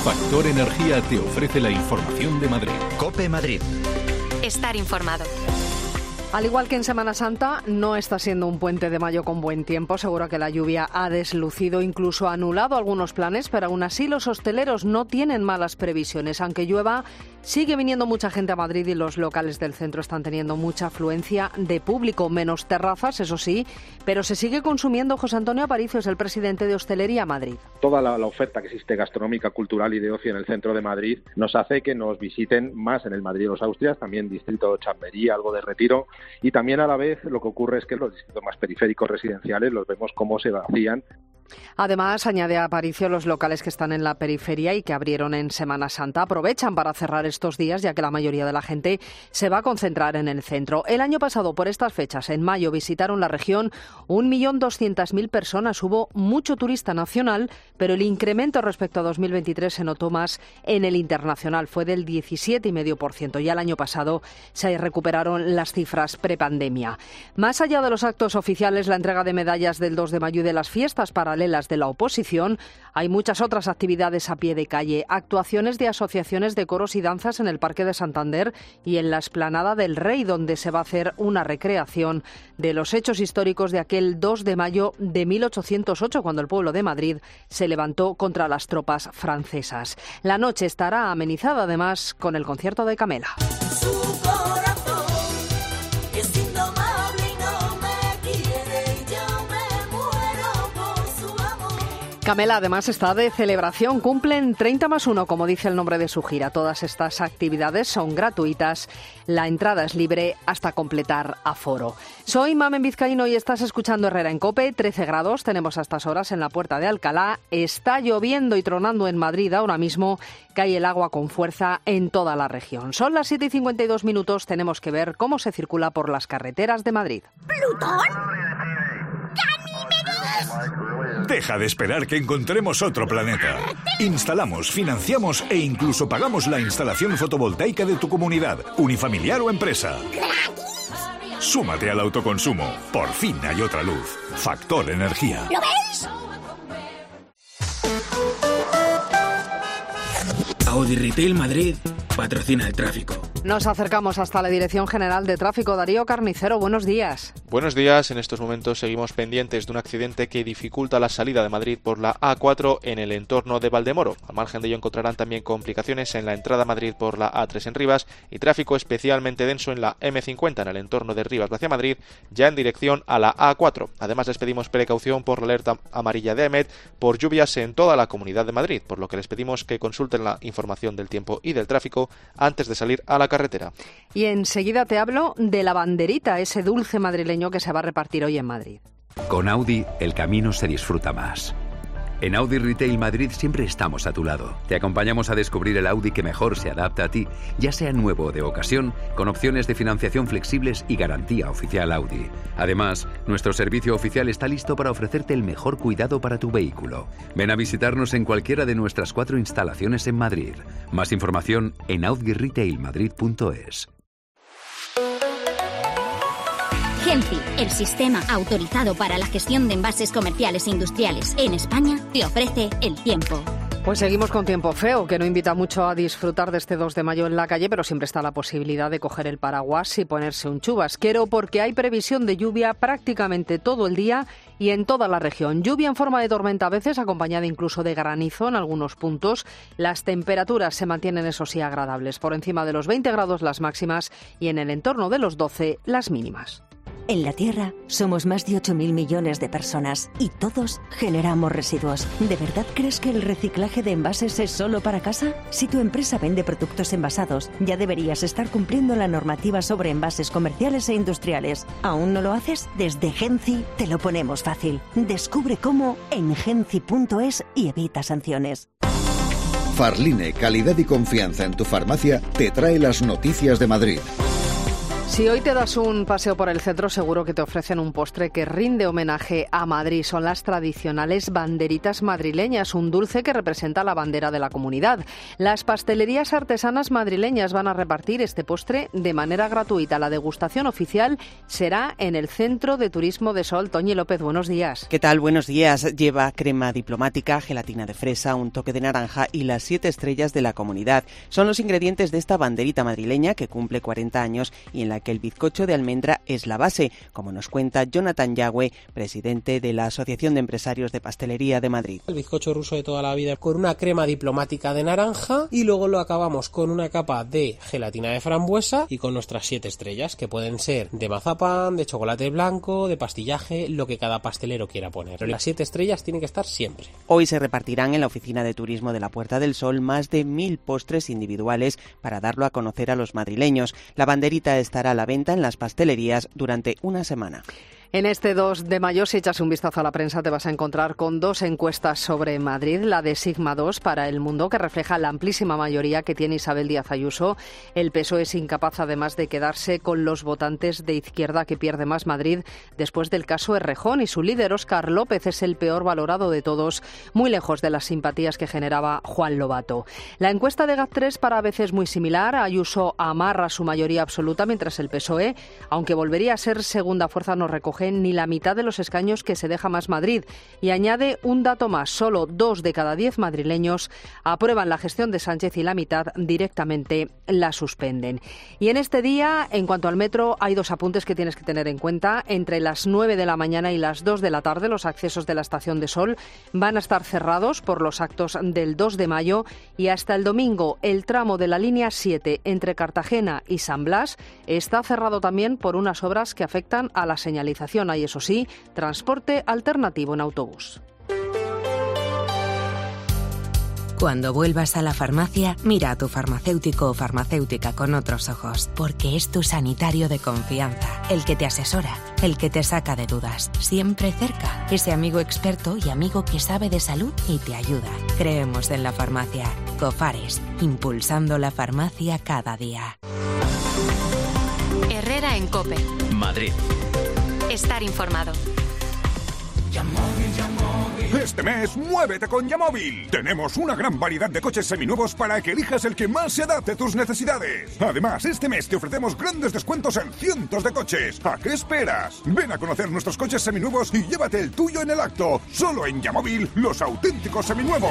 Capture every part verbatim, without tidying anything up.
Factor Energía te ofrece la información de Madrid. COPE Madrid. Estar informado. Al igual que en Semana Santa, no está siendo un puente de mayo con buen tiempo. Seguro que la lluvia ha deslucido, incluso anulado algunos planes, pero aún así los hosteleros no tienen malas previsiones. Aunque llueva, sigue viniendo mucha gente a Madrid y los locales del centro están teniendo mucha afluencia de público, menos terrazas, eso sí, pero se sigue consumiendo. José Antonio Aparicio es el presidente de Hostelería Madrid. Toda la, la oferta que existe gastronómica, cultural y de ocio en el centro de Madrid nos hace que nos visiten más en el Madrid de los Austrias, también distrito de Chamberí, algo de Retiro. Y también a la vez lo que ocurre es que los distritos más periféricos residenciales los vemos cómo se vacían. Además, añade Aparicio, los locales que están en la periferia y que abrieron en Semana Santa aprovechan para cerrar estos días, ya que la mayoría de la gente se va a concentrar en el centro. El año pasado, por estas fechas, en mayo, visitaron la región un millón doscientas mil personas. Hubo mucho turista nacional, pero el incremento respecto a dos mil veintitrés se notó más en el internacional. Fue del diecisiete coma cinco por ciento. Ya el año pasado se recuperaron las cifras prepandemia. Más allá de los actos oficiales, la entrega de medallas del dos de mayo y de las fiestas paralelas de la oposición, hay muchas otras actividades a pie de calle, actuaciones de asociaciones de coros y danzas en el Parque de Santander y en la Explanada del Rey, donde se va a hacer una recreación de los hechos históricos de aquel dos de mayo de mil ochocientos ocho, cuando el pueblo de Madrid se levantó contra las tropas francesas. La noche estará amenizada además con el concierto de Camela. Camela además está de celebración, cumplen treinta más uno, como dice el nombre de su gira. Todas estas actividades son gratuitas, la entrada es libre hasta completar aforo. Soy Mamen Vizcaíno y estás escuchando Herrera en COPE. trece grados tenemos a estas horas en la Puerta de Alcalá. Está lloviendo y tronando en Madrid ahora mismo, cae el agua con fuerza en toda la región. Son las siete y cincuenta y dos minutos, tenemos que ver cómo se circula por las carreteras de Madrid. ¿Plutón? Deja de esperar que encontremos otro planeta. Instalamos, financiamos e incluso pagamos la instalación fotovoltaica de tu comunidad, unifamiliar o empresa. Súmate al autoconsumo. Por fin hay otra luz. Factor Energía. ¿Lo veis? Audi Retail Madrid patrocina el tráfico. Nos acercamos hasta la Dirección General de Tráfico. Darío Carnicero, buenos días. Buenos días. En estos momentos seguimos pendientes de un accidente que dificulta la salida de Madrid por la A cuatro en el entorno de Valdemoro. Al margen de ello encontrarán también complicaciones en la entrada a Madrid por la A tres en Rivas y tráfico especialmente denso en la eme cincuenta en el entorno de Rivas hacia Madrid, ya en dirección a la A cuatro. Además les pedimos precaución por la alerta amarilla de EMET por lluvias en toda la Comunidad de Madrid, por lo que les pedimos que consulten la información del tiempo y del tráfico antes de salir a la carretera. Y enseguida te hablo de la banderita, ese dulce madrileño que se va a repartir hoy en Madrid. Con Audi, el camino se disfruta más. En Audi Retail Madrid siempre estamos a tu lado. Te acompañamos a descubrir el Audi que mejor se adapta a ti, ya sea nuevo o de ocasión, con opciones de financiación flexibles y garantía oficial Audi. Además, nuestro servicio oficial está listo para ofrecerte el mejor cuidado para tu vehículo. Ven a visitarnos en cualquiera de nuestras cuatro instalaciones en Madrid. Más información en audi retail madrid punto es. Genci, el sistema autorizado para la gestión de envases comerciales e industriales en España, te ofrece el tiempo. Pues seguimos con tiempo feo, que no invita mucho a disfrutar de este dos de mayo en la calle, pero siempre está la posibilidad de coger el paraguas y ponerse un chubasquero, porque hay previsión de lluvia prácticamente todo el día y en toda la región. Lluvia en forma de tormenta a veces, acompañada incluso de granizo en algunos puntos. Las temperaturas se mantienen, eso sí, agradables, por encima de los veinte grados las máximas y en el entorno de los doce las mínimas. En la Tierra somos más de ocho mil millones de personas y todos generamos residuos. ¿De verdad crees que el reciclaje de envases es solo para casa? Si tu empresa vende productos envasados, ya deberías estar cumpliendo la normativa sobre envases comerciales e industriales. ¿Aún no lo haces? Desde Genci te lo ponemos fácil. Descubre cómo en genci punto es y evita sanciones. Farline, calidad y confianza en tu farmacia, te trae las noticias de Madrid. Si hoy te das un paseo por el centro, seguro que te ofrecen un postre que rinde homenaje a Madrid. Son las tradicionales banderitas madrileñas, un dulce que representa la bandera de la comunidad. Las pastelerías artesanas madrileñas van a repartir este postre de manera gratuita. La degustación oficial será en el Centro de Turismo de Sol. Toñi López, buenos días. ¿Qué tal? Buenos días. Lleva crema diplomática, gelatina de fresa, un toque de naranja y las siete estrellas de la comunidad. Son los ingredientes de esta banderita madrileña que cumple cuarenta años y en la que el bizcocho de almendra es la base, como nos cuenta Jonathan Yagüe, presidente de la Asociación de Empresarios de Pastelería de Madrid. El bizcocho ruso de toda la vida con una crema diplomática de naranja y luego lo acabamos con una capa de gelatina de frambuesa y con nuestras siete estrellas, que pueden ser de mazapán, de chocolate blanco, de pastillaje, lo que cada pastelero quiera poner. Pero las siete estrellas tienen que estar siempre. Hoy se repartirán en la Oficina de Turismo de la Puerta del Sol más de mil postres individuales para darlo a conocer a los madrileños. La banderita estará a la venta en las pastelerías durante una semana. En este dos de mayo, si echas un vistazo a la prensa, te vas a encontrar con dos encuestas sobre Madrid. La de Sigma dos para El Mundo, que refleja la amplísima mayoría que tiene Isabel Díaz Ayuso. El P S O E es incapaz, además, de quedarse con los votantes de izquierda que pierde más Madrid después del caso Errejón. Y su líder, Óscar López, es el peor valorado de todos, muy lejos de las simpatías que generaba Juan Lobato. La encuesta de GAT tres para A B C es muy similar. Ayuso amarra su mayoría absoluta, mientras el P S O E, aunque volvería a ser segunda fuerza, no recoge ni la mitad de los escaños que se deja Más Madrid. Y añade un dato más: solo dos de cada diez madrileños aprueban la gestión de Sánchez y la mitad directamente la suspenden. Y en este día, en cuanto al metro, hay dos apuntes que tienes que tener en cuenta. Entre las nueve de la mañana y las dos de la tarde, los accesos de la Estación de Sol van a estar cerrados por los actos del dos de mayo, y hasta el domingo el tramo de la línea siete entre Cartagena y San Blas está cerrado también por unas obras que afectan a la señalización. Hay, eso sí, transporte alternativo en autobús. Cuando vuelvas a la farmacia, mira a tu farmacéutico o farmacéutica con otros ojos, porque es tu sanitario de confianza, el que te asesora, el que te saca de dudas, siempre cerca, ese amigo experto y amigo que sabe de salud y te ayuda. Creemos en la farmacia. Cofares, impulsando la farmacia cada día. Herrera en COPE. Madrid. Estar informado. Este mes, muévete con Yamóvil. Tenemos una gran variedad de coches seminuevos para que elijas el que más se adapte a tus necesidades. Además, este mes te ofrecemos grandes descuentos en cientos de coches. ¿A qué esperas? Ven a conocer nuestros coches seminuevos y llévate el tuyo en el acto. Solo en Yamóvil, los auténticos seminuevos.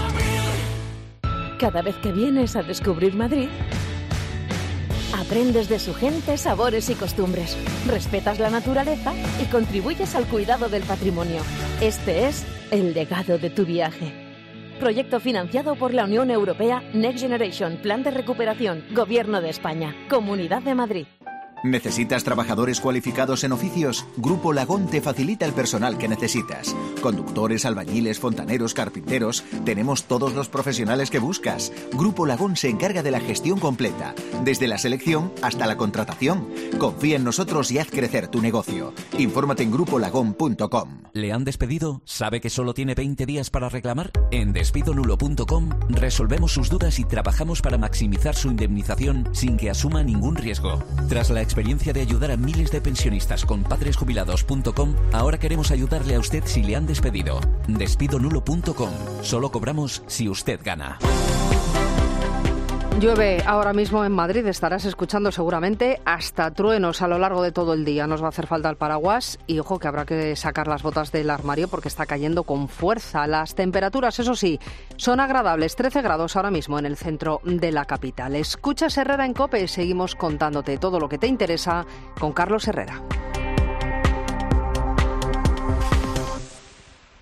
Cada vez que vienes a descubrir Madrid, aprendes de su gente, sabores y costumbres, respetas la naturaleza y contribuyes al cuidado del patrimonio. Este es el legado de tu viaje. Proyecto financiado por la Unión Europea Next Generation, Plan de Recuperación, Gobierno de España, Comunidad de Madrid. ¿Necesitas trabajadores cualificados en oficios? Grupo Lagón te facilita el personal que necesitas. Conductores, albañiles, fontaneros, carpinteros... Tenemos todos los profesionales que buscas. Grupo Lagón se encarga de la gestión completa, desde la selección hasta la contratación. Confía en nosotros y haz crecer tu negocio. Infórmate en grupo lagón punto com. ¿Le han despedido? ¿Sabe que solo tiene veinte días para reclamar? En despido nulo punto com resolvemos sus dudas y trabajamos para maximizar su indemnización sin que asuma ningún riesgo. Tras la experiencia de ayudar a miles de pensionistas con padres jubilados punto com, ahora queremos ayudarle a usted si le han despedido. despido nulo punto com. Solo cobramos si usted gana. Llueve ahora mismo en Madrid, estarás escuchando seguramente hasta truenos a lo largo de todo el día. Nos va a hacer falta el paraguas y ojo que habrá que sacar las botas del armario porque está cayendo con fuerza. Las temperaturas, eso sí, son agradables, trece grados ahora mismo en el centro de la capital. Escuchas Herrera en COPE, seguimos contándote todo lo que te interesa con Carlos Herrera.